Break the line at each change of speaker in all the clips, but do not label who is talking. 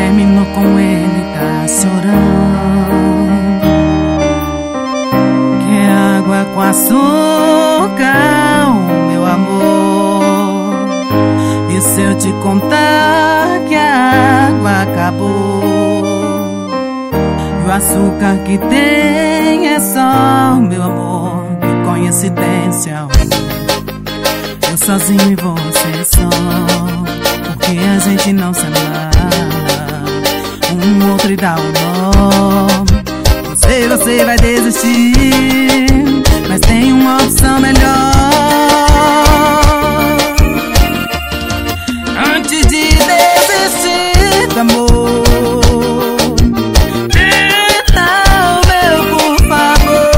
terminou com ele, tá chorando. Quer água com açúcar, o meu amor? E se eu te contar que a água acabou? E o açúcar que tem é só, meu amor, que coincidência. Eu sozinho e você só, porque a gente não se ama. Um outro e dá um nome. Você vai desistir, mas tem uma opção melhor. Antes de desistir do amor, tenta o meu, por favor.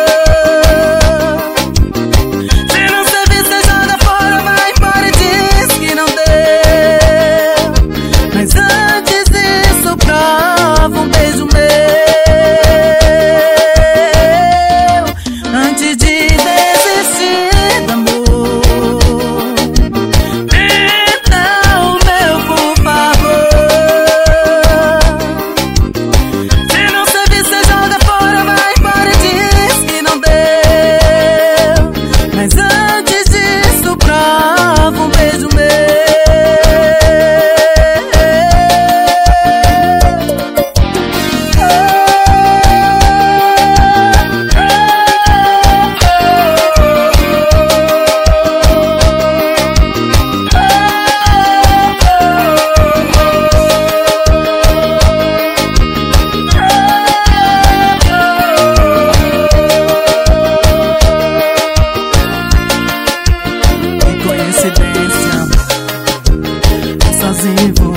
Se não servir, você joga fora, vai embora e diz que não deu. Mas antes disso, prova um beijo meu. Antes de desistir do amor, tenta o meu, por favor. Se não servir, você joga fora, vai embora e diz que não deu. Mas antes disso, prova um beijo meu. Coincidência, sozinho.